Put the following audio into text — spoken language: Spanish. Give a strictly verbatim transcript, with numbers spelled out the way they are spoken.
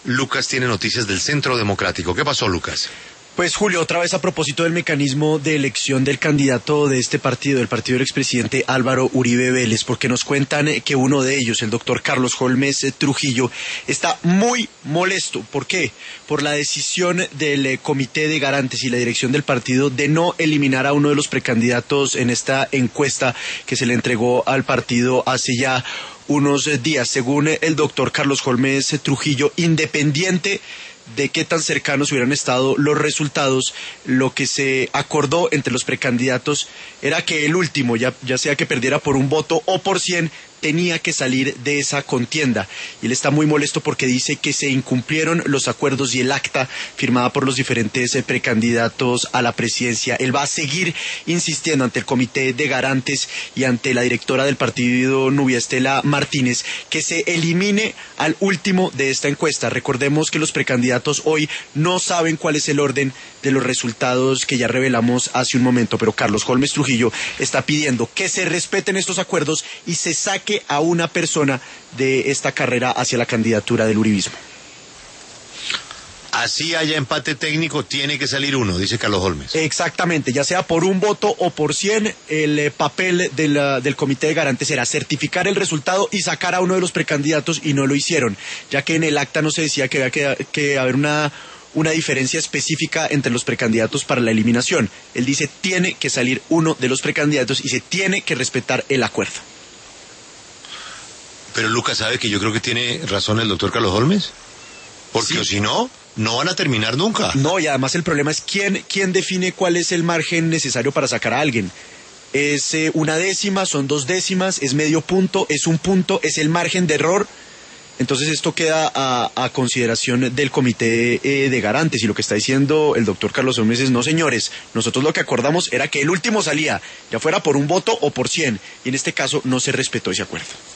Lucas tiene noticias del Centro Democrático. ¿Qué pasó, Lucas? Pues Julio, otra vez a propósito del mecanismo de elección del candidato de este partido, el partido del expresidente Álvaro Uribe Vélez, porque nos cuentan que uno de ellos, el doctor Carlos Holmes Trujillo, está muy molesto. ¿Por qué? Por la decisión del Comité de Garantes y la dirección del partido de no eliminar a uno de los precandidatos en esta encuesta que se le entregó al partido hace ya unos días. Según el doctor Carlos Holmes Trujillo, independiente de qué tan cercanos hubieran estado los resultados, lo que se acordó entre los precandidatos era que el último, ya, ya sea que perdiera por un voto o por cien, tenía que salir de esa contienda. Y él está muy molesto porque dice que se incumplieron los acuerdos y el acta firmada por los diferentes precandidatos a la presidencia. Él va a seguir insistiendo ante el Comité de Garantes y ante la directora del partido, Nubia Estela Martínez, que se elimine al último de esta encuesta. Recordemos que los precandidatos hoy no saben cuál es el orden de los resultados que ya revelamos hace un momento, pero Carlos Holmes Trujillo está pidiendo que se respeten estos acuerdos y se saque a una persona de esta carrera hacia la candidatura del uribismo. Así haya empate técnico, tiene que salir uno, dice Carlos Holmes. Exactamente, ya sea por un voto o por cien, el eh, papel de la, del Comité de Garantes era certificar el resultado y sacar a uno de los precandidatos, y no lo hicieron, ya que en el acta no se decía que había que, que haber una... una diferencia específica entre los precandidatos para la eliminación. Él dice tiene que salir uno de los precandidatos y se tiene que respetar el acuerdo. Pero Lucas, ¿sabe que yo creo que tiene razón el doctor Carlos Holmes? Porque sí. O si no, no van a terminar nunca. No, y además el problema es quién, quién define cuál es el margen necesario para sacar a alguien. ¿Es eh, una décima, son dos décimas, es medio punto, es un punto, es el margen de error? Entonces esto queda a, a consideración del Comité eh, de Garantes, y lo que está diciendo el doctor Carlos Holmes es: no señores, nosotros lo que acordamos era que el último salía, ya fuera por un voto o por cien, y en este caso no se respetó ese acuerdo.